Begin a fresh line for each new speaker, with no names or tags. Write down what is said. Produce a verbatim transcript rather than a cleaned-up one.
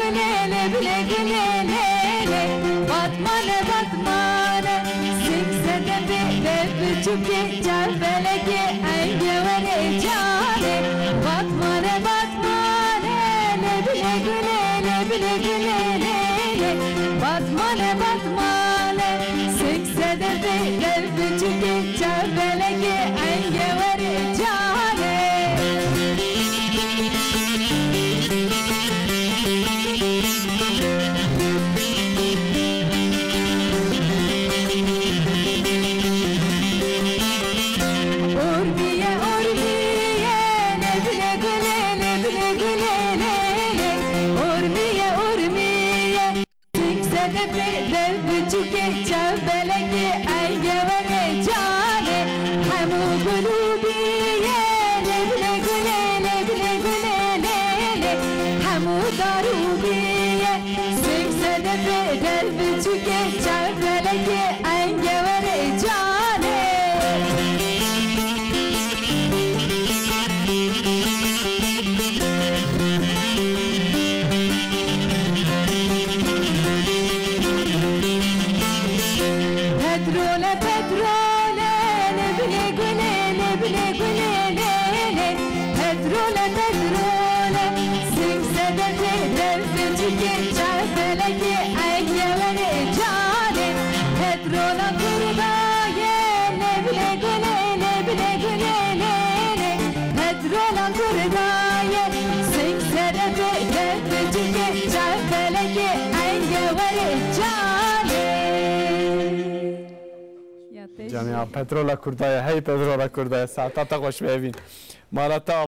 gülele bile gülele Batmane batmane Siksede bir de küçük Çarpeleki engevere cane Batmane batmane Bile gülele bile gülele Batmane batmane Siksede bir de küçük Çarpeleki engevere cane
جميعا پترولا کردای هی پترولا کردای ساعتا تا خوش ببین مالا تا